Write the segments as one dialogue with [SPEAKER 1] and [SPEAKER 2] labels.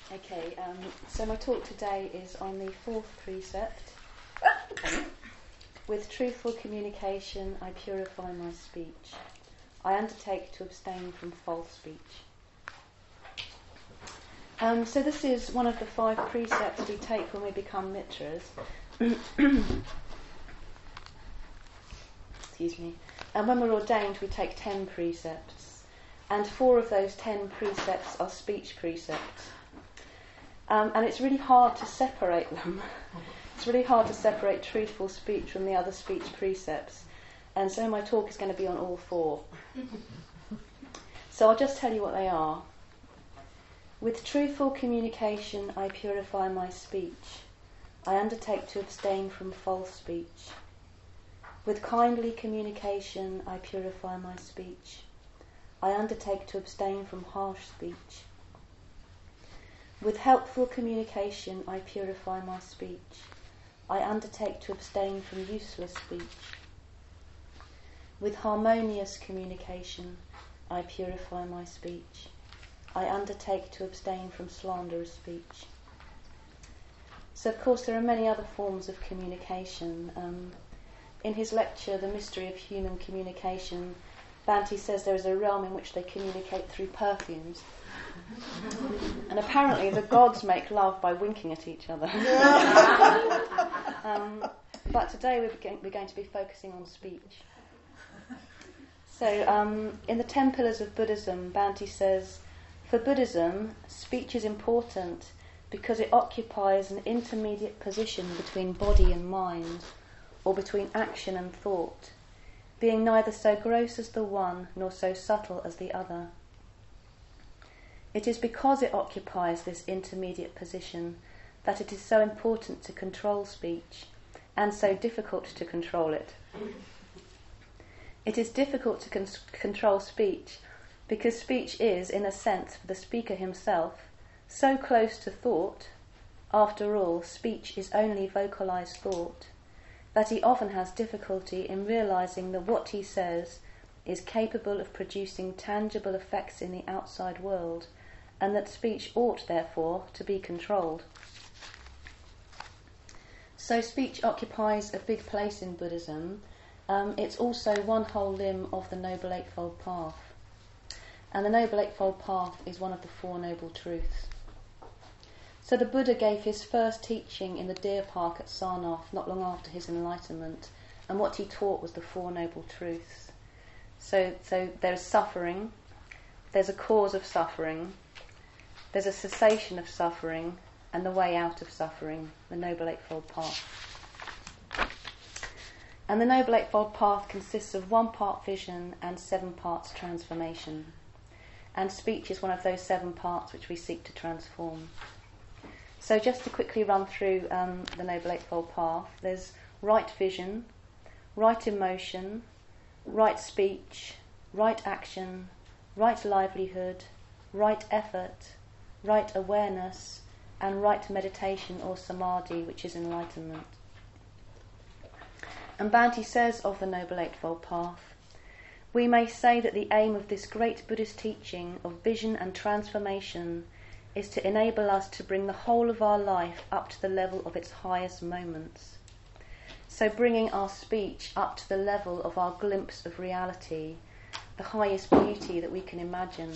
[SPEAKER 1] Okay, so my talk today is on the fourth precept. With truthful communication, I purify my speech. I undertake to abstain from false speech. So this is one of the 5 precepts we take when we become mitras. Excuse me. And when we're ordained, we take 10 precepts. And 4 of those 10 precepts are speech precepts. And it's really hard to separate them. It's really hard to separate truthful speech from the other speech precepts. And so my talk is going to be on all 4. So I'll just tell you what they are. With truthful communication, I purify my speech. I undertake to abstain from false speech. With kindly communication, I purify my speech. I undertake to abstain from harsh speech. With helpful communication, I purify my speech. I undertake to abstain from useless speech. With harmonious communication, I purify my speech. I undertake to abstain from slanderous speech. So, of course, there are many other forms of communication. In his lecture, The Mystery of Human Communication, Bhante says there is a realm in which they communicate through perfumes. And apparently the gods make love by winking at each other. But today we're going to be focusing on speech. So in the 10 Pillars of Buddhism, Bhante says, for Buddhism, speech is important because it occupies an intermediate position between body and mind, or between action and thought, being neither so gross as the one nor so subtle as the other. It is because it occupies this intermediate position that it is so important to control speech, and so difficult to control it. It is difficult to control speech because speech is, in a sense, for the speaker himself, so close to thought. After all, speech is only vocalized thought, that he often has difficulty in realizing that what he says is capable of producing tangible effects in the outside world, and that speech ought, therefore, to be controlled. So speech occupies a big place in Buddhism. It's also one whole limb of the Noble Eightfold Path. And the Noble Eightfold Path is one of the 4 Noble Truths. So the Buddha gave his first teaching in the deer park at Sarnath not long after his enlightenment, and what he taught was the 4 Noble Truths. So there's suffering, there's a cause of suffering, there's a cessation of suffering, and the way out of suffering, the Noble Eightfold Path. And the Noble Eightfold Path consists of 1 part vision and 7 parts transformation. And speech is one of those 7 parts which we seek to transform. So just to quickly run through the Noble Eightfold Path, there's right vision, right emotion, right speech, right action, right livelihood, right effort, right awareness, and right meditation or samadhi, which is enlightenment. And Bhante says of the Noble Eightfold Path, we may say that the aim of this great Buddhist teaching of vision and transformation is to enable us to bring the whole of our life up to the level of its highest moments. So bringing our speech up to the level of our glimpse of reality, the highest beauty that we can imagine.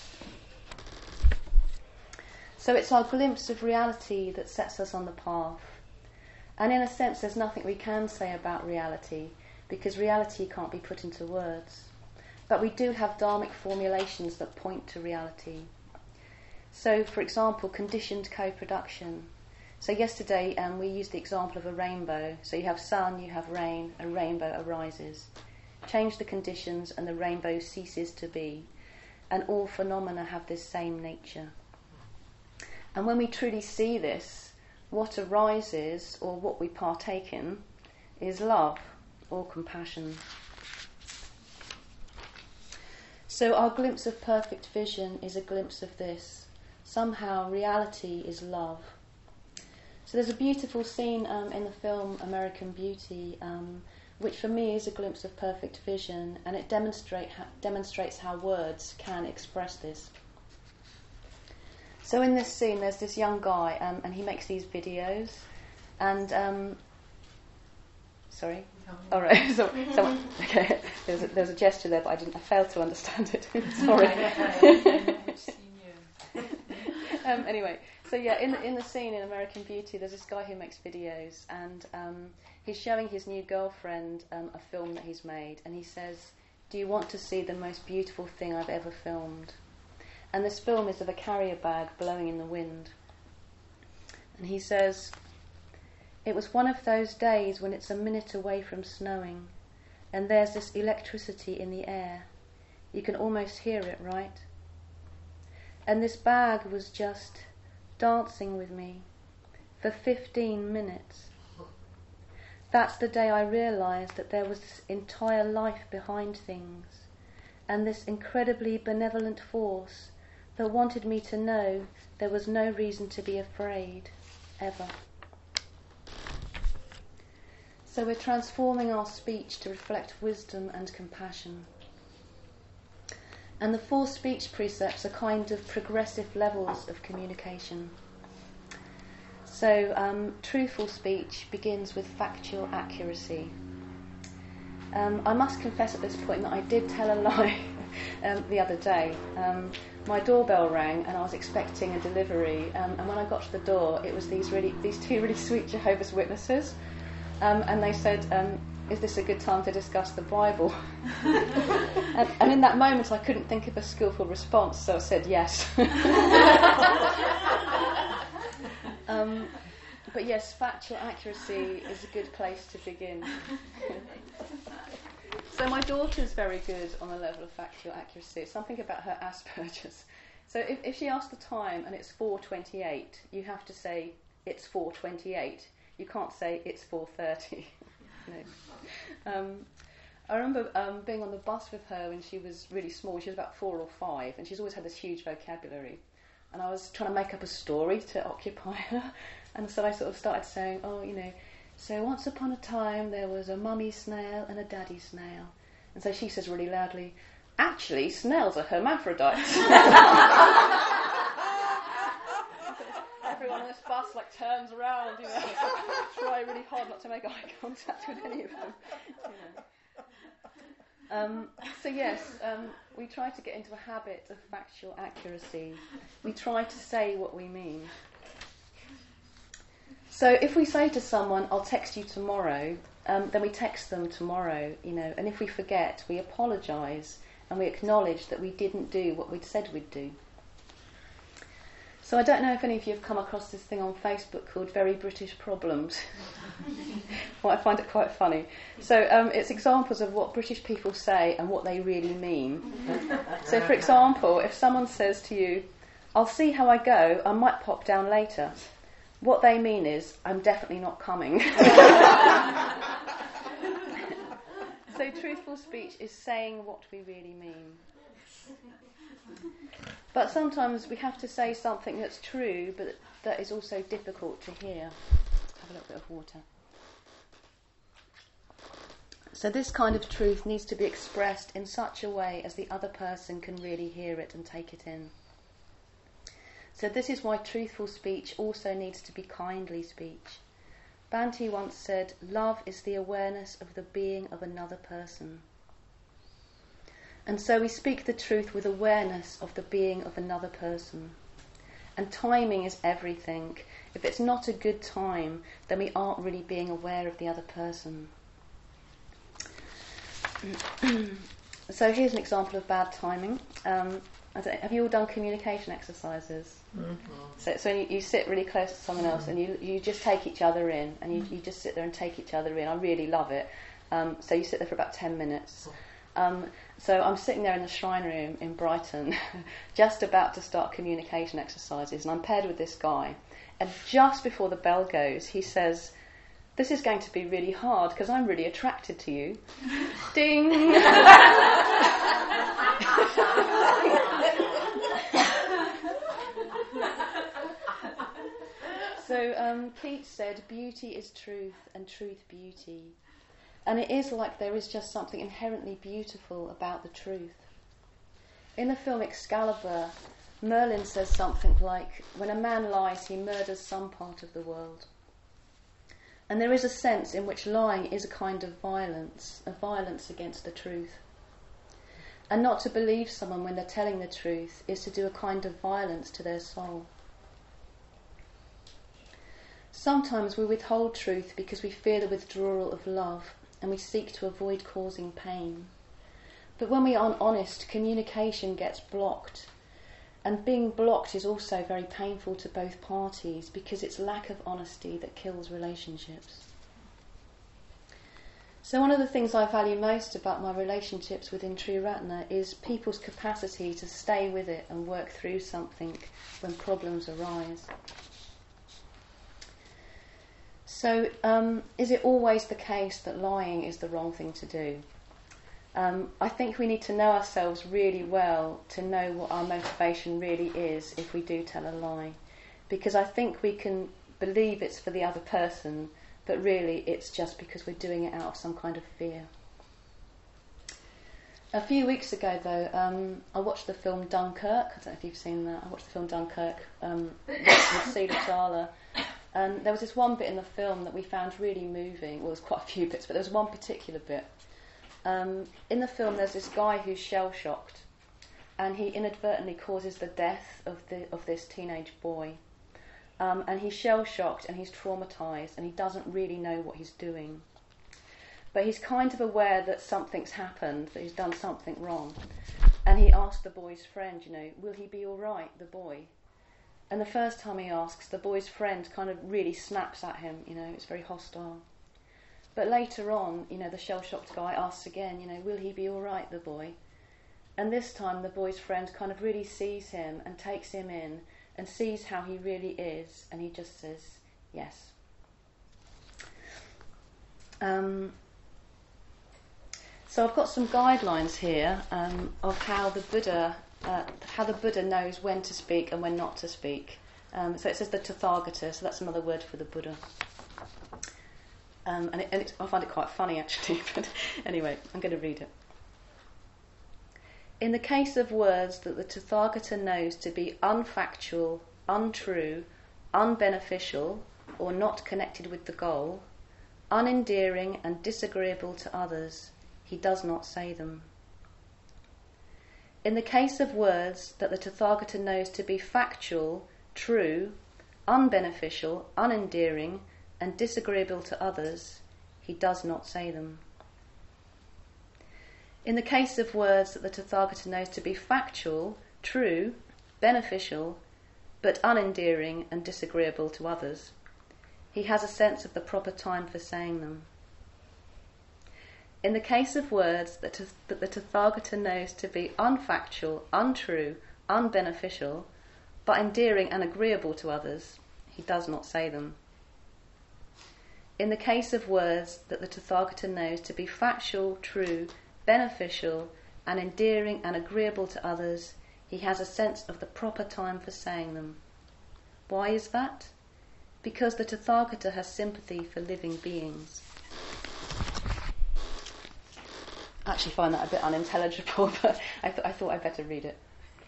[SPEAKER 1] So it's our glimpse of reality that sets us on the path. And in a sense, there's nothing we can say about reality, because reality can't be put into words. But we do have dharmic formulations that point to reality. So, for example, conditioned co-production. So yesterday we used the example of a rainbow. So you have sun, you have rain, a rainbow arises. Change the conditions and the rainbow ceases to be. And all phenomena have this same nature. And when we truly see this, what arises, or what we partake in, is love or compassion. So our glimpse of perfect vision is a glimpse of this. Somehow reality is love. So there's a beautiful scene in the film American Beauty, which for me is a glimpse of perfect vision, and it demonstrates how words can express this. So in this scene, there's this young guy, and he makes these videos, and sorry. All right. So, okay. There's a gesture there, but I failed to understand it. Sorry. Anyway, so yeah, in the scene in American Beauty, there's this guy who makes videos, and he's showing his new girlfriend a film that he's made, and he says, "Do you want to see the most beautiful thing I've ever filmed?" And this film is of a carrier bag blowing in the wind. And he says, "It was one of those days when it's a minute away from snowing, and there's this electricity in the air. You can almost hear it, right? And this bag was just dancing with me for 15 minutes. That's the day I realised that there was this entire life behind things, and this incredibly benevolent force that wanted me to know there was no reason to be afraid, ever." So we're transforming our speech to reflect wisdom and compassion. And the 4 speech precepts are kind of progressive levels of communication. So truthful speech begins with factual accuracy. I must confess at this point that I did tell a lie the other day. My doorbell rang and I was expecting a delivery, and when I got to the door, it was these 2 really sweet Jehovah's Witnesses, and they said, "Is this a good time to discuss the Bible?" and in that moment I couldn't think of a skillful response, so I said yes. But yes, factual accuracy is a good place to begin. So my daughter's very good on the level of factual accuracy. It's something about her Asperger's. So if she asks the time and it's 4:28, you have to say it's 4:28. You can't say it's 4:30. No. I remember being on the bus with her when she was really small. She was about 4 or 5, and she's always had this huge vocabulary. And I was trying to make up a story to occupy her. And so I sort of started saying, so once upon a time there was a mummy snail and a daddy snail. And so she says really loudly, "Actually, snails are hermaphrodites." Everyone on this bus turns around, try really hard not to make eye contact with any of them. So yes, we try to get into a habit of factual accuracy. We try to say what we mean. So if we say to someone, "I'll text you tomorrow," then we text them tomorrow, and if we forget, we apologise and we acknowledge that we didn't do what we'd said we'd do. So I don't know if any of you have come across this thing on Facebook called Very British Problems. Well, I find it quite funny. So it's examples of what British people say and what they really mean. So for example, if someone says to you, "I'll see how I go, I might pop down later," what they mean is, "I'm definitely not coming." So truthful speech is saying what we really mean. But sometimes we have to say something that's true, but that is also difficult to hear. Have a little bit of water. So this kind of truth needs to be expressed in such a way as the other person can really hear it and take it in. So this is why truthful speech also needs to be kindly speech. Bhante once said, "Love is the awareness of the being of another person." And so we speak the truth with awareness of the being of another person. And timing is everything. If it's not a good time, then we aren't really being aware of the other person. So here's an example of bad timing. Have you all done communication exercises? Mm-hmm. So you sit really close to someone else and you just take each other in, and you just sit there and take each other in. I really love it. So you sit there for about 10 minutes. So I'm sitting there in the Shrine Room in Brighton, just about to start communication exercises, and I'm paired with this guy. And just before the bell goes, he says, "This is going to be really hard because I'm really attracted to you." Ding! So Keats said, "Beauty is truth and truth beauty." And it is like there is just something inherently beautiful about the truth. In the film Excalibur, Merlin says something like, when a man lies, he murders some part of the world. And there is a sense in which lying is a kind of violence, a violence against the truth. And not to believe someone when they're telling the truth is to do a kind of violence to their soul. Sometimes we withhold truth because we fear the withdrawal of love and we seek to avoid causing pain. But when we aren't honest, communication gets blocked. And being blocked is also very painful to both parties because it's lack of honesty that kills relationships. So one of the things I value most about my relationships within Triratna is people's capacity to stay with it and work through something when problems arise. So is it always the case that lying is the wrong thing to do? I think we need to know ourselves really well to know what our motivation really is if we do tell a lie. Because I think we can believe it's for the other person, but really it's just because we're doing it out of some kind of fear. A few weeks ago, though, I watched the film Dunkirk. I don't know if you've seen that. I watched the film Dunkirk with Sula Chawla. And there was this one bit in the film that we found really moving. Well, there's quite a few bits, but there was one particular bit. In the film, there's this guy who's shell-shocked, and he inadvertently causes the death of this teenage boy. And he's shell-shocked and he's traumatised, and he doesn't really know what he's doing. But he's kind of aware that something's happened, that he's done something wrong. And he asks the boy's friend, will he be all right, the boy? And the first time he asks, the boy's friend kind of really snaps at him, it's very hostile. But later on, the shell-shocked guy asks again, will he be all right, the boy? And this time the boy's friend kind of really sees him and takes him in and sees how he really is, and he just says, yes. So I've got some guidelines here of how the Buddha knows when to speak and when not to speak. So it says the Tathagata, so that's another word for the Buddha. I find it quite funny actually, but anyway, I'm going to read it. In the case of words that the Tathagata knows to be unfactual, untrue, unbeneficial, or not connected with the goal, unendearing and disagreeable to others, he does not say them. In the case of words that the Tathagata knows to be factual, true, unbeneficial, unendearing, and disagreeable to others, he does not say them. In the case of words that the Tathagata knows to be factual, true, beneficial, but unendearing and disagreeable to others, he has a sense of the proper time for saying them. In the case of words that the Tathagata knows to be unfactual, untrue, unbeneficial, but endearing and agreeable to others, he does not say them. In the case of words that the Tathagata knows to be factual, true, beneficial, and endearing and agreeable to others, he has a sense of the proper time for saying them. Why is that? Because the Tathagata has sympathy for living beings. I actually find that a bit unintelligible, but I thought I'd better read it.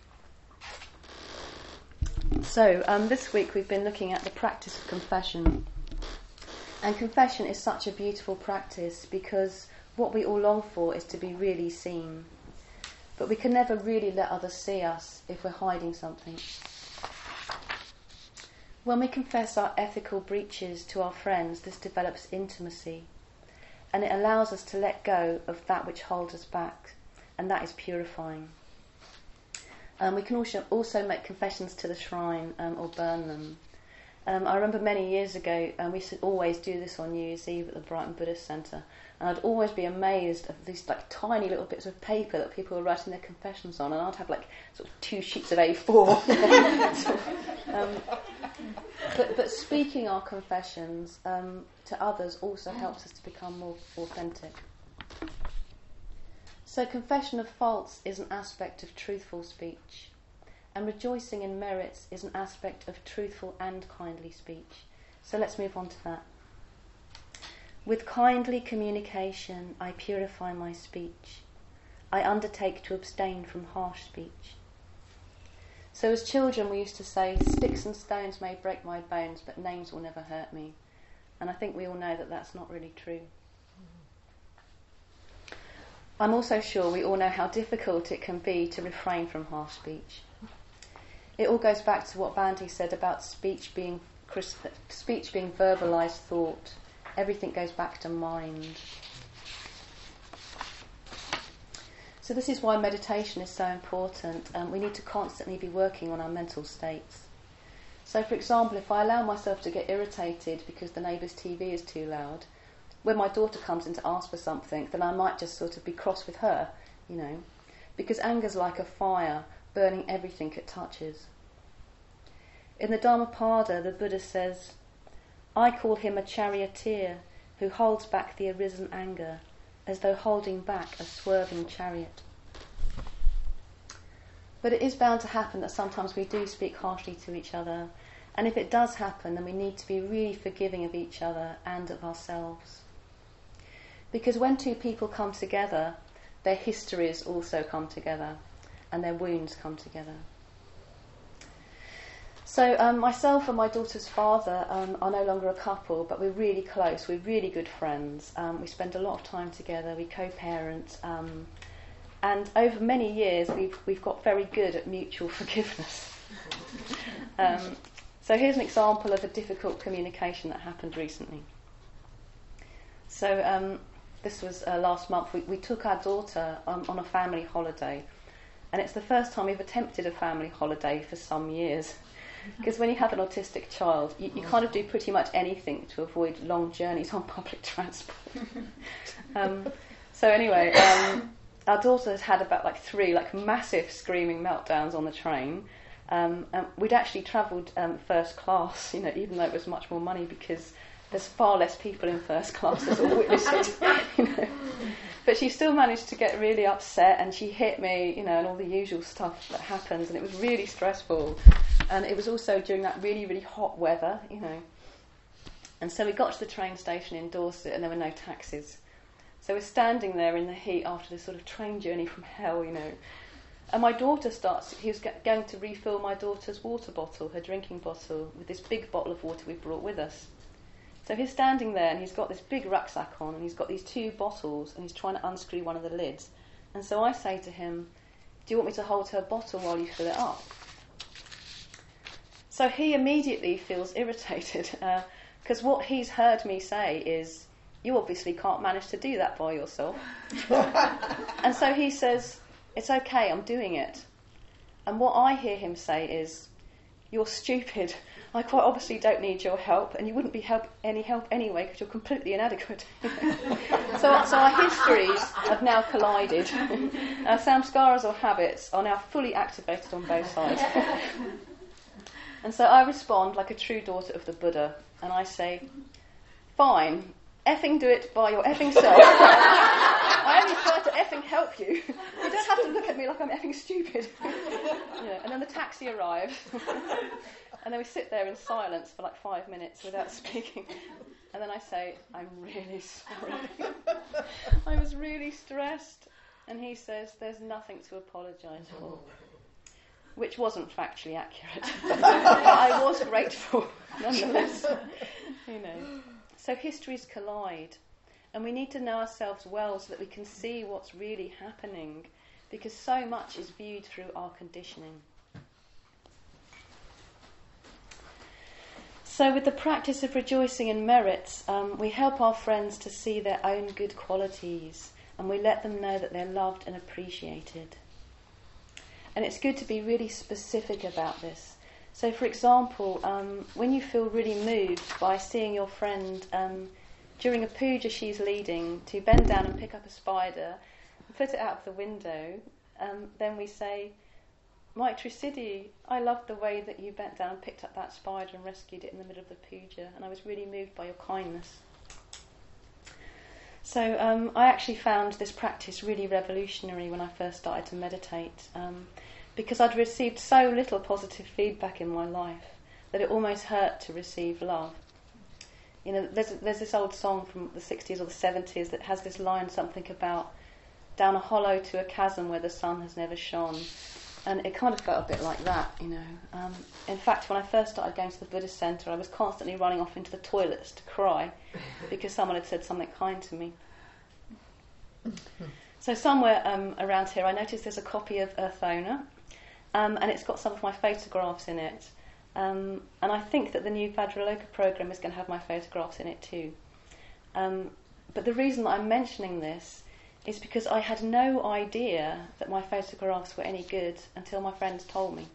[SPEAKER 1] So, this week we've been looking at the practice of confession. And confession is such a beautiful practice because what we all long for is to be really seen. But we can never really let others see us if we're hiding something. When we confess our ethical breaches to our friends, this develops intimacy. And it allows us to let go of that which holds us back. And that is purifying. We can also make confessions to the shrine or burn them. I remember many years ago, we used to always do this on New Year's Eve at the Brighton Buddhist Centre, and I'd always be amazed at these tiny little bits of paper that people were writing their confessions on, and I'd have sort of 2 sheets of A4. But speaking our confessions to others also helps us to become more authentic. So confession of faults is an aspect of truthful speech. And rejoicing in merits is an aspect of truthful and kindly speech. So let's move on to that. With kindly communication, I purify my speech. I undertake to abstain from harsh speech. So as children we used to say, sticks and stones may break my bones, but names will never hurt me. And I think we all know that that's not really true. I'm also sure we all know how difficult it can be to refrain from harsh speech. It all goes back to what Bandy said about speech being verbalised thought. Everything goes back to mind. So this is why meditation is so important. We need to constantly be working on our mental states. So for example, if I allow myself to get irritated because the neighbour's TV is too loud, when my daughter comes in to ask for something, then I might just sort of be cross with her, because anger's like a fire, burning everything it touches. In the Dhammapada, the Buddha says, I call him a charioteer who holds back the arisen anger, as though holding back a swerving chariot. But it is bound to happen that sometimes we do speak harshly to each other, and if it does happen, then we need to be really forgiving of each other and of ourselves. Because when two people come together, their histories also come together, and their wounds come together. So myself and my daughter's father are no longer a couple, but we're really close, we're really good friends. We spend a lot of time together, we co-parent, and over many years we've got very good at mutual forgiveness. So here's an example of a difficult communication that happened recently. So this was last month. We took our daughter on a family holiday, and it's the first time we've attempted a family holiday for some years. Because when you have an autistic child, you kind of do pretty much anything to avoid long journeys on public transport. So anyway, our daughter has had about three massive screaming meltdowns on the train. And we'd actually travelled first class, even though it was much more money, because there's far less people in first class as all witnesses. But she still managed to get really upset, and she hit me, and all the usual stuff that happens, and it was really stressful. And it was also during that really, really hot weather, And so we got to the train station in Dorset, and there were no taxis. So we're standing there in the heat after this sort of train journey from hell, And my daughter he was going to refill my daughter's water bottle, her drinking bottle, with this big bottle of water we brought with us. So he's standing there, and he's got this big rucksack on, and he's got these two bottles, and he's trying to unscrew one of the lids. And so I say to him, do you want me to hold her bottle while you fill it up? So he immediately feels irritated, because what he's heard me say is, you obviously can't manage to do that by yourself. And so he says, it's okay, I'm doing it. And what I hear him say is, you're stupid. I quite obviously don't need your help, and you wouldn't be any help anyway because you're completely inadequate. So our histories have now collided. Our samskaras or habits are now fully activated on both sides. And so I respond like a true daughter of the Buddha, and I say, fine, effing do it by your effing self. I only try to effing help you. You don't have to look at me like I'm effing stupid. And then the taxi arrives. And then we sit there in silence for 5 minutes without speaking. And then I say, I'm really sorry. I was really stressed. And he says, there's nothing to apologise for. Which wasn't factually accurate. But I was grateful, nonetheless. So histories collide. And we need to know ourselves well so that we can see what's really happening, because so much is viewed through our conditioning. So with the practice of rejoicing in merits, we help our friends to see their own good qualities, and we let them know that they're loved and appreciated. And it's good to be really specific about this. So for example, when you feel really moved by seeing your friend during a puja she's leading to bend down and pick up a spider and put it out of the window, then we say, Maitri Siddhi, I loved the way that you bent down and picked up that spider and rescued it in the middle of the puja, and I was really moved by your kindness. So I actually found this practice really revolutionary when I first started to meditate, because I'd received so little positive feedback in my life that it almost hurt to receive love. There's this old song from the 60s or the 70s that has this line, something about down a hollow to a chasm where the sun has never shone. And it kind of felt a bit like that, you know. In fact, when I first started going to the Buddhist centre, I was constantly running off into the toilets to cry because someone had said something kind to me. So somewhere around here, I noticed there's a copy of Earthona, and it's got some of my photographs in it. And I think that the new Vajraloka programme is going to have my photographs in it too. But the reason that I'm mentioning this is because I had no idea that my photographs were any good until my friends told me.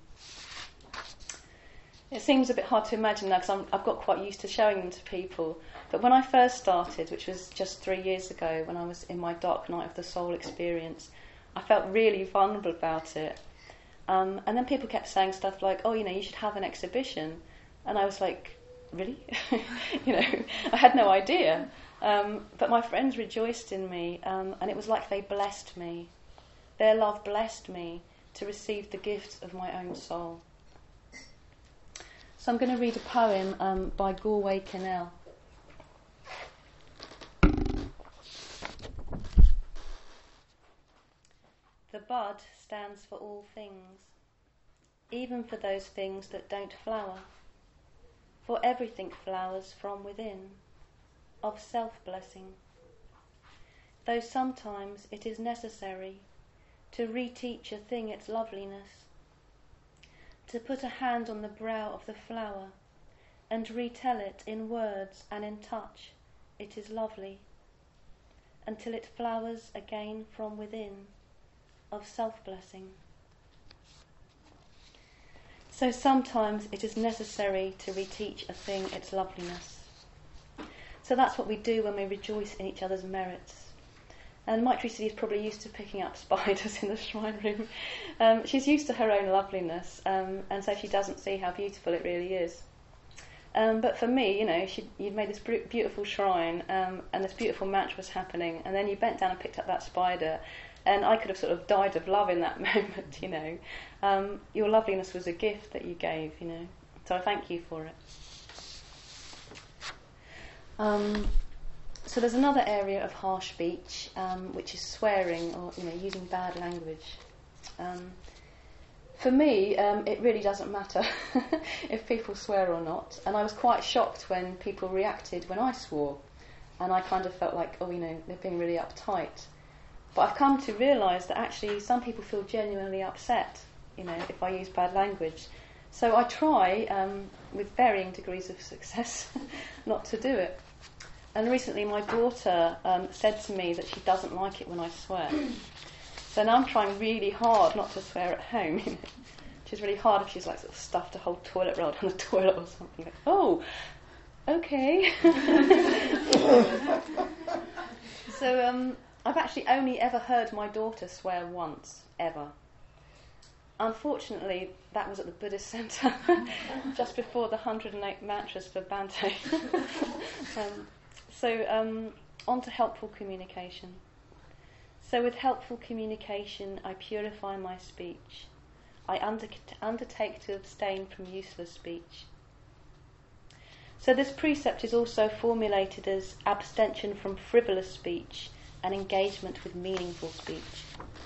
[SPEAKER 1] It seems a bit hard to imagine now because I've got quite used to showing them to people. But when I first started, which was just 3 years ago, when I was in my dark night of the soul experience, I felt really vulnerable about it. And then people kept saying stuff like, oh, you know, you should have an exhibition. And I was like, really? You know, I had no idea. But my friends rejoiced in me, and it was like they blessed me. Their love blessed me to receive the gift of my own soul. So I'm going to read a poem by Galway Kinnell. The bud stands for all things, even for those things that don't flower. For everything flowers from within, of self-blessing. Though sometimes it is necessary to reteach a thing its loveliness, to put a hand on the brow of the flower and retell it in words and in touch, it is lovely, until it flowers again from within, of self-blessing. So sometimes it is necessary to reteach a thing its loveliness. So that's what we do when we rejoice in each other's merits. And Maitree is probably used to picking up spiders in the shrine room. She's used to her own loveliness, and so she doesn't see how beautiful it really is. But for me, you know, you'd made this beautiful shrine, and this beautiful match was happening, and then you bent down and picked up that spider, and I could have sort of died of love in that moment, you know. Your loveliness was a gift that you gave, you know. So I thank you for it. So there's another area of harsh speech, which is swearing or, you know, using bad language. For me, it really doesn't matter if people swear or not. And I was quite shocked when people reacted when I swore. And I kind of felt like, oh, you know, they're being really uptight. But I've come to realise that actually some people feel genuinely upset, you know, if I use bad language. So I try, with varying degrees of success, not to do it. And recently my daughter said to me that she doesn't like it when I swear. So now I'm trying really hard not to swear at home. You know? Which is really hard if she's like sort of stuffed a whole toilet roll down the toilet or something. Like, oh, okay. So I've actually only ever heard my daughter swear once, ever. Unfortunately, that was at the Buddhist centre, just before the 108 mantras for Bhante. So on to helpful communication. So with helpful communication, I purify my speech. I undertake to abstain from useless speech. So this precept is also formulated as abstention from frivolous speech and engagement with meaningful speech.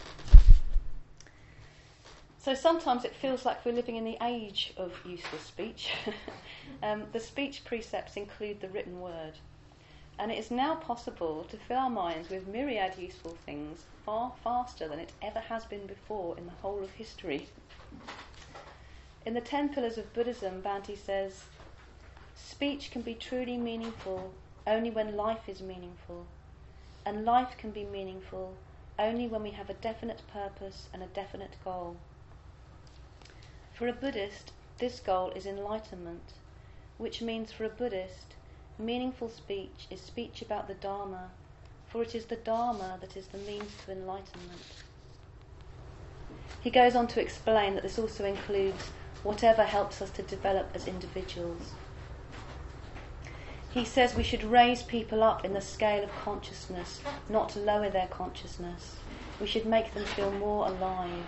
[SPEAKER 1] So sometimes it feels like we're living in the age of useless speech. The speech precepts include the written word. And it is now possible to fill our minds with myriad useful things far faster than it ever has been before in the whole of history. In the 10 Pillars of Buddhism, Bhante says, speech can be truly meaningful only when life is meaningful, and life can be meaningful only when we have a definite purpose and a definite goal. For a Buddhist, this goal is enlightenment, which means for a Buddhist, meaningful speech is speech about the Dharma, for it is the Dharma that is the means to enlightenment. He goes on to explain that this also includes whatever helps us to develop as individuals. He says we should raise people up in the scale of consciousness, not to lower their consciousness. We should make them feel more alive.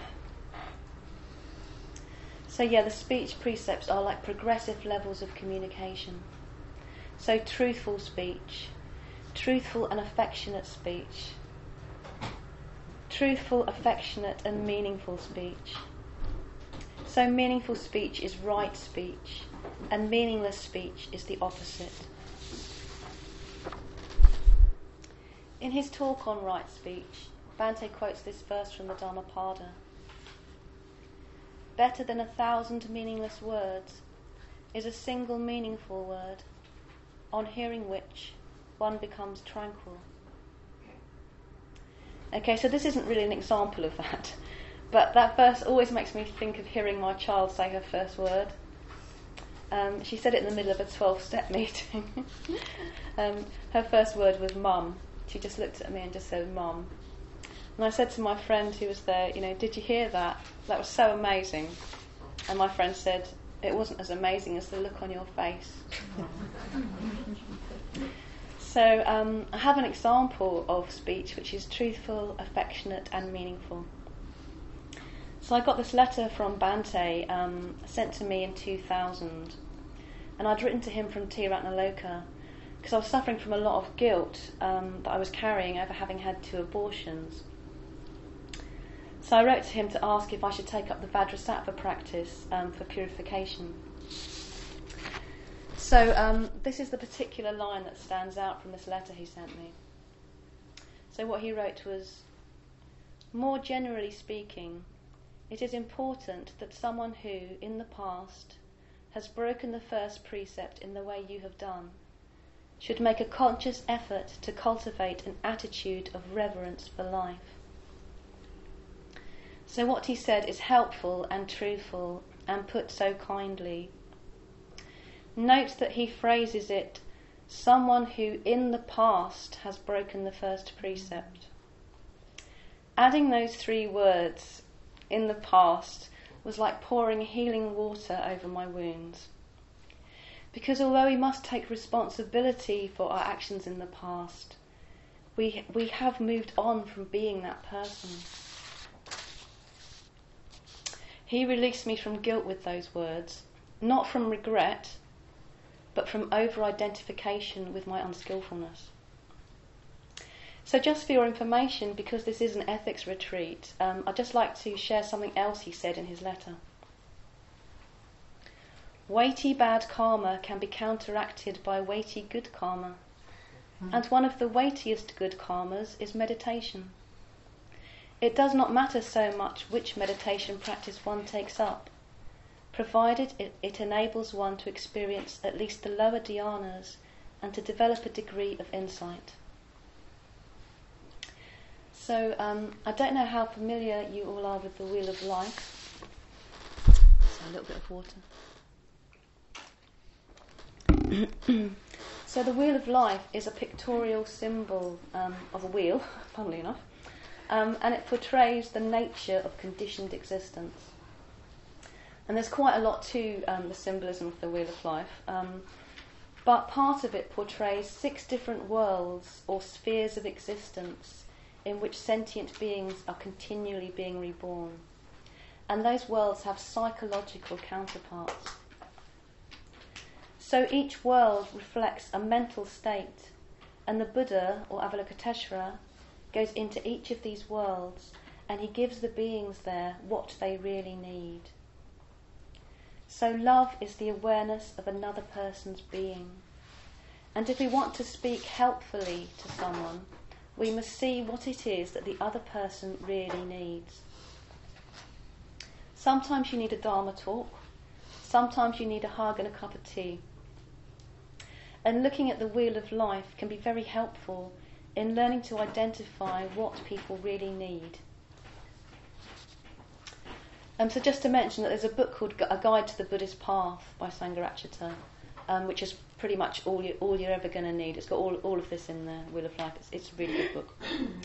[SPEAKER 1] So yeah, the speech precepts are like progressive levels of communication. So truthful speech, truthful and affectionate speech, truthful, affectionate and meaningful speech, so meaningful speech is right speech, and meaningless speech is the opposite. In his talk on right speech, Bhante quotes this verse from the Dhammapada. Better than 1,000 meaningless words is a single meaningful word, on hearing which one becomes tranquil. Okay, so this isn't really an example of that, but that verse always makes me think of hearing my child say her first word. She said it in the middle of a 12-step meeting. Her first word was mum. She just looked at me and just said mum. And I said to my friend who was there, did you hear that? That was so amazing. And my friend said, it wasn't as amazing as the look on your face. So I have an example of speech which is truthful, affectionate and meaningful. So I got this letter from Bhante sent to me in 2000, and I'd written to him from Tiratnaloka because I was suffering from a lot of guilt that I was carrying over having had 2 abortions. So I wrote to him to ask if I should take up the Vajrasattva practice for purification. So this is the particular line that stands out from this letter he sent me. So what he wrote was, more generally speaking, it is important that someone who, in the past, has broken the first precept in the way you have done, should make a conscious effort to cultivate an attitude of reverence for life. So what he said is helpful and truthful and put so kindly. Note that he phrases it, someone who in the past has broken the first precept. Adding those 3 words, in the past, was like pouring healing water over my wounds. Because although we must take responsibility for our actions in the past, we have moved on from being that person. He released me from guilt with those words, not from regret, but from over-identification with my unskillfulness. So just for your information, because this is an ethics retreat, I'd just like to share something else he said in his letter. Weighty bad karma can be counteracted by weighty good karma, and one of the weightiest good karmas is meditation. It does not matter so much which meditation practice one takes up, provided it enables one to experience at least the lower dhyanas and to develop a degree of insight. So I don't know how familiar you all are with the Wheel of Life. So a little bit of water. So the Wheel of Life is a pictorial symbol of a wheel, funnily enough, and it portrays the nature of conditioned existence. And there's quite a lot to the symbolism of the Wheel of Life, but part of it portrays 6 different worlds or spheres of existence in which sentient beings are continually being reborn. And those worlds have psychological counterparts. So each world reflects a mental state, and the Buddha, or Avalokiteshvara, goes into each of these worlds, and he gives the beings there what they really need. So love is the awareness of another person's being. And if we want to speak helpfully to someone, we must see what it is that the other person really needs. Sometimes you need a Dharma talk, sometimes you need a hug and a cup of tea. And looking at the Wheel of Life can be very helpful in learning to identify what people really need. So just to mention that there's a book called A Guide to the Buddhist Path by Sangharakshita, which is pretty much all you're ever going to need. It's got all of this in there, Wheel of Life. It's a really good book.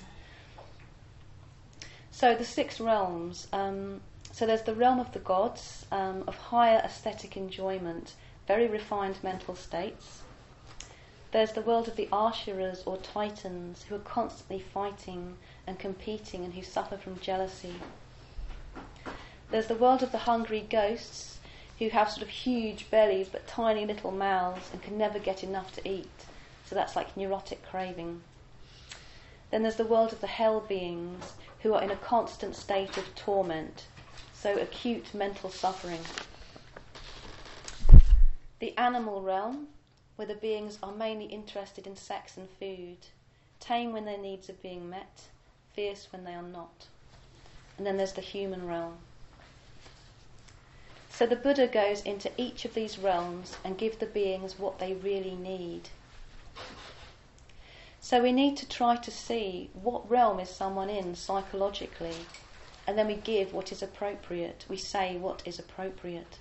[SPEAKER 1] So the 6 realms. So there's the realm of the gods, of higher aesthetic enjoyment, very refined mental states. There's the world of the Ashuras or Titans, who are constantly fighting and competing and who suffer from jealousy. There's the world of the hungry ghosts, who have sort of huge bellies but tiny little mouths and can never get enough to eat. So that's like neurotic craving. Then there's the world of the hell beings, who are in a constant state of torment. so acute mental suffering. The animal realm, where the beings are mainly interested in sex and food, tame when their needs are being met, fierce when they are not. And then there's the human realm. So the Buddha goes into each of these realms and gives the beings what they really need. So we need to try to see what realm is someone in psychologically, and then we give what is appropriate. We say what is appropriate.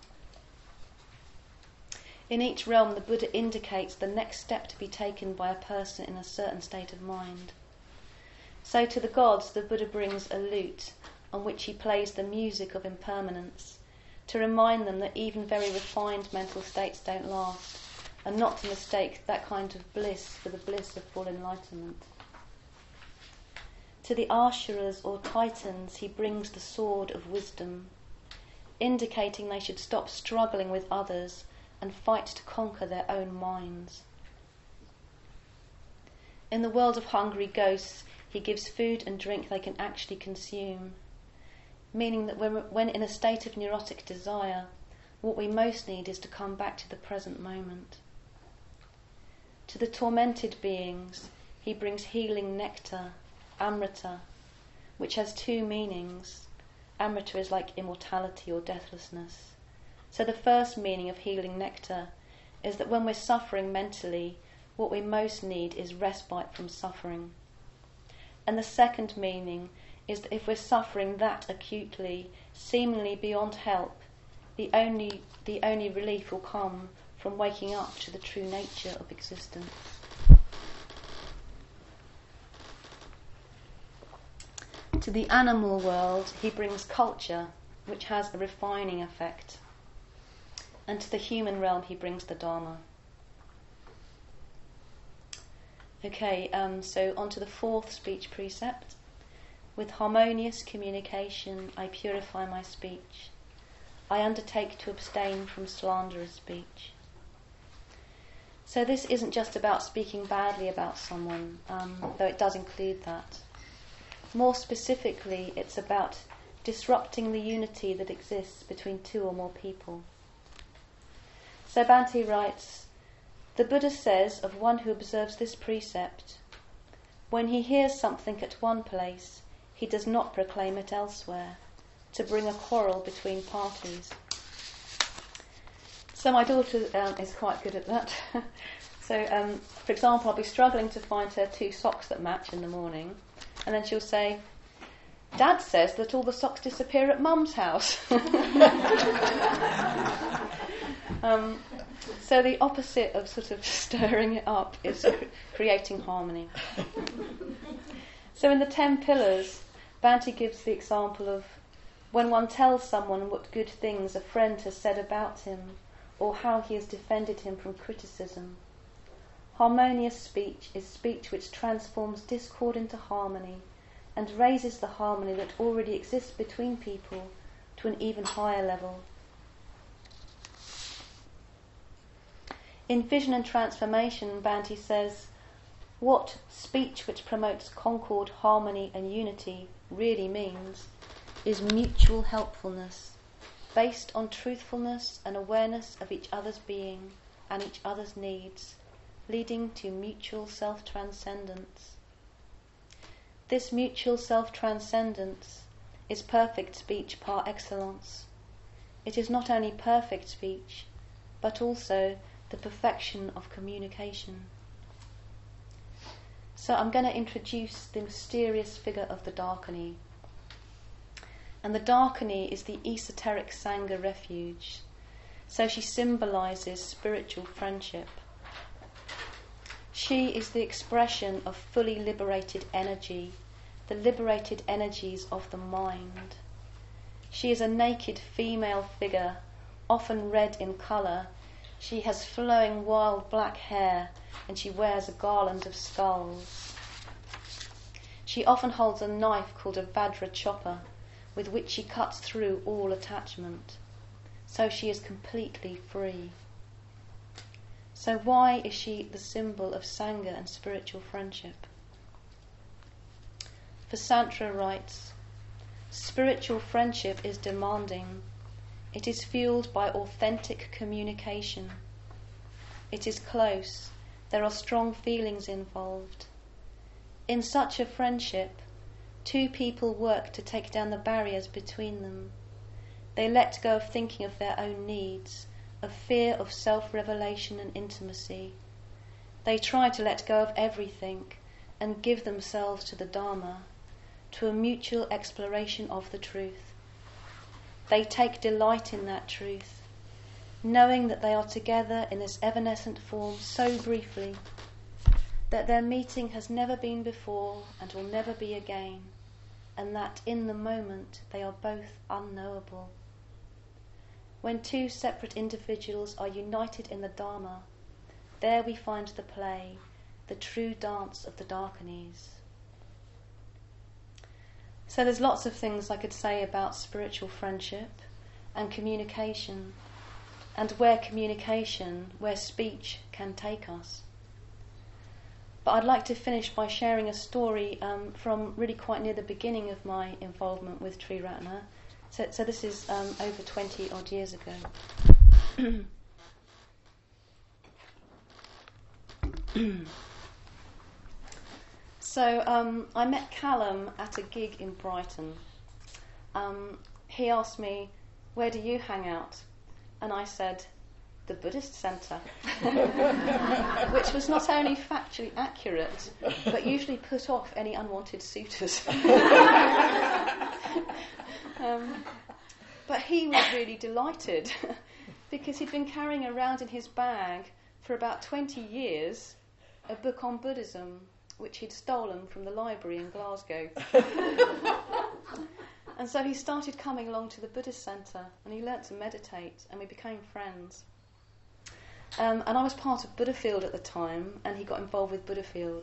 [SPEAKER 1] In each realm, the Buddha indicates the next step to be taken by a person in a certain state of mind. So to the gods, the Buddha brings a lute on which he plays the music of impermanence, to remind them that even very refined mental states don't last, and not to mistake that kind of bliss for the bliss of full enlightenment. To the Ashuras or Titans, he brings the sword of wisdom, indicating they should stop struggling with others and fight to conquer their own minds. In the world of hungry ghosts, he gives food and drink they can actually consume, meaning that when in a state of neurotic desire, what we most need is to come back to the present moment. To the tormented beings, he brings healing nectar, amrita, which has two meanings. Amrita is like immortality or deathlessness. So the first meaning of healing nectar is that when we're suffering mentally, what we most need is respite from suffering. And the second meaning is that if we're suffering that acutely, seemingly beyond help, the only relief will come from waking up to the true nature of existence. To the animal world, he brings culture, which has a refining effect. And to the human realm, he brings the Dharma. Okay, so on to the fourth speech precept. With harmonious communication, I purify my speech. I undertake to abstain from slanderous speech. So this isn't just about speaking badly about someone, though it does include that. More specifically, it's about disrupting the unity that exists between two or more people. So Bhante writes, the Buddha says of one who observes this precept, when he hears something at one place, he does not proclaim it elsewhere, to bring a quarrel between parties. So my daughter is quite good at that. So, for example, I'll be struggling to find her two socks that match in the morning, and then she'll say, Dad says that all the socks disappear at Mum's house. So the opposite of sort of stirring it up is creating harmony. So in the 10 pillars, Bhante gives the example of when one tells someone what good things a friend has said about him, or how he has defended him from criticism. Harmonious speech is speech which transforms discord into harmony and raises the harmony that already exists between people to an even higher level. In Vision and Transformation, Bhante says, what speech which promotes concord, harmony and unity really means is mutual helpfulness, based on truthfulness and awareness of each other's being and each other's needs, leading to mutual self-transcendence. This mutual self-transcendence is perfect speech par excellence. It is not only perfect speech, but also the perfection of communication. So I'm going to introduce the mysterious figure of the Dakini. And the Dakini is the esoteric Sangha refuge. So she symbolises spiritual friendship. She is the expression of fully liberated energy, the liberated energies of the mind. She is a naked female figure, often red in colour. She has flowing wild black hair and she wears a garland of skulls. She often holds a knife called a Vajra chopper, with which she cuts through all attachment. So she is completely free. So why is she the symbol of Sangha and spiritual friendship? Vasantra writes, Spiritual friendship is demanding. It is fueled by authentic communication. It is close. There are strong feelings involved. In such a friendship, two people work to take down the barriers between them. They let go of thinking of their own needs, of fear of self-revelation and intimacy. They try to let go of everything and give themselves to the Dharma, to a mutual exploration of the truth. They take delight in that truth, knowing that they are together in this evanescent form so briefly, that their meeting has never been before and will never be again, and that in the moment they are both unknowable. When two separate individuals are united in the Dharma, there we find the play, the true dance of the Darkanese. So there's lots of things I could say about spiritual friendship and communication, and where speech can take us. But I'd like to finish by sharing a story from really quite near the beginning of my involvement with Triratna. So this is over 20 odd years ago. So I met Callum at a gig in Brighton. He asked me, "Where do you hang out?" And I said, "The Buddhist Centre," which was not only factually accurate, but usually put off any unwanted suitors. But he was really delighted because he'd been carrying around in his bag for about 20 years a book on Buddhism, which he'd stolen from the library in Glasgow. And so he started coming along to the Buddhist Centre, and he learnt to meditate, and we became friends. And I was part of Buddhafield at the time, and he got involved with Buddhafield.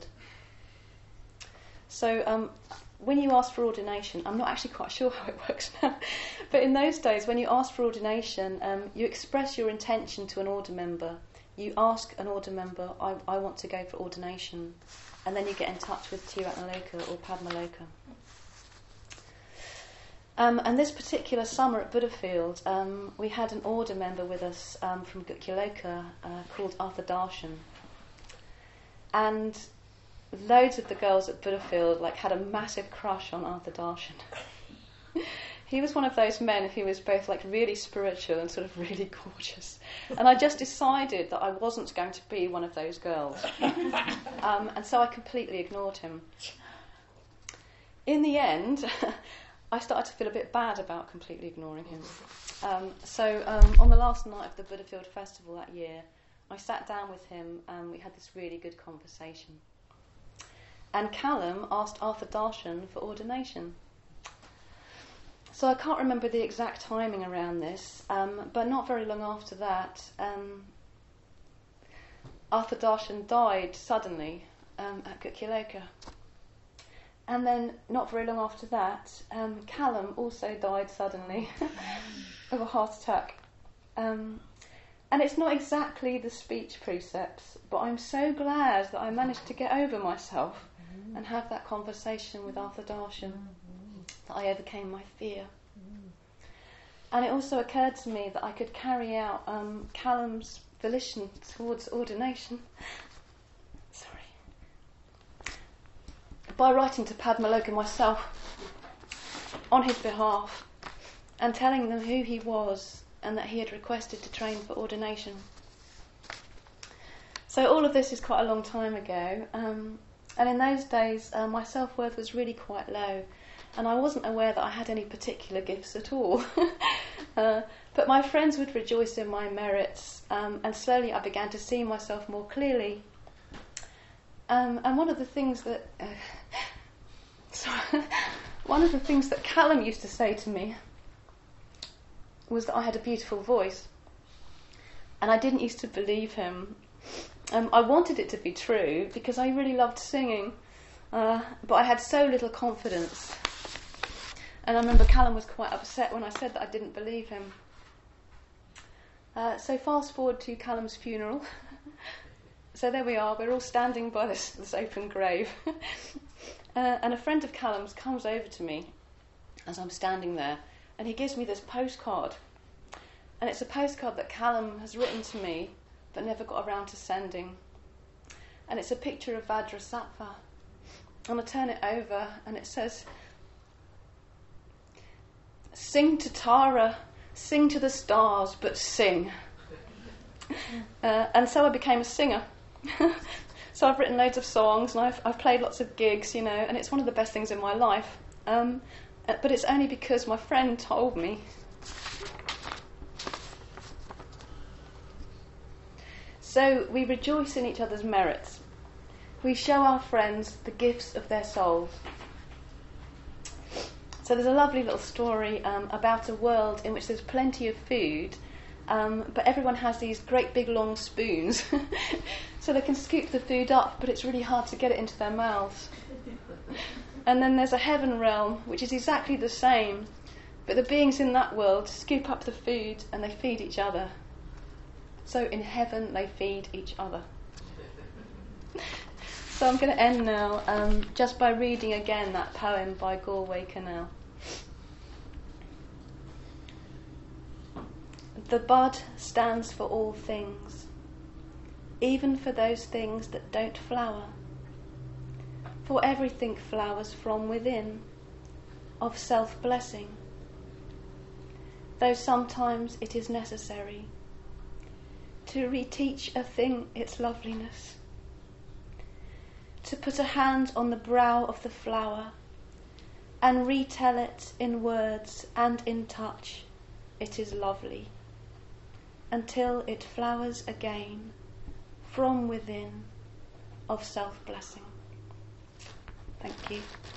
[SPEAKER 1] So when you ask for ordination, I'm not actually quite sure how it works now, but in those days, when you ask for ordination, you express your intention to an order member. You ask an order member, I want to go for ordination, and then you get in touch with Tiratnaloka or Padmaloka. And this particular summer at Buddhafield, we had an order member with us from Gukyaloka called Arthur Darshan. And loads of the girls at Buddhafield had a massive crush on Arthur Darshan. He was one of those men who was both really spiritual and sort of really gorgeous. And I just decided that I wasn't going to be one of those girls. And so I completely ignored him. In the end, I started to feel a bit bad about completely ignoring him. So on the last night of the Buddhafield Festival that year, I sat down with him and we had this really good conversation. And Callum asked Arthur Darshan for ordination. So I can't remember the exact timing around this, but not very long after that, Arthur Darshan died suddenly at Gukyaloka. And then, not very long after that, Callum also died suddenly of a heart attack. And it's not exactly the speech precepts, but I'm so glad that I managed to get over myself and have that conversation with Arthur Darshan, that I overcame my fear. And it also occurred to me that I could carry out Callum's volition towards ordination by writing to Padmaloka myself on his behalf and telling them who he was and that he had requested to train for ordination. So all of this is quite a long time ago, and in those days my self-worth was really quite low, and I wasn't aware that I had any particular gifts at all. But my friends would rejoice in my merits, and slowly I began to see myself more clearly. And one of the things that Callum used to say to me was that I had a beautiful voice, and I didn't used to believe him. I wanted it to be true because I really loved singing, but I had so little confidence. And I remember Callum was quite upset when I said that I didn't believe him. So fast forward to Callum's funeral. So there we are, we're all standing by this open grave. And a friend of Callum's comes over to me as I'm standing there, and he gives me this postcard. And it's a postcard that Callum has written to me but never got around to sending. And it's a picture of Vajrasattva. And I turn it over and it says, "Sing to Tara, sing to the stars, but sing." And so I became a singer. So I've written loads of songs and I've played lots of gigs, and it's one of the best things in my life. But it's only because my friend told me. So we rejoice in each other's merits. We show our friends the gifts of their souls. So there's a lovely little story about a world in which there's plenty of food, but everyone has these great big long spoons. So they can scoop the food up, but it's really hard to get it into their mouths. And then there's a heaven realm, which is exactly the same, but the beings in that world scoop up the food and they feed each other. So in heaven they feed each other. So I'm going to end now just by reading again that poem by Galway Kinnell. The bud stands for all things, even for those things that don't flower. For everything flowers from within, of self-blessing, though sometimes it is necessary to reteach a thing its loveliness, to put a hand on the brow of the flower and retell it in words and in touch, it is lovely, until it flowers again from within of self-blessing. Thank you.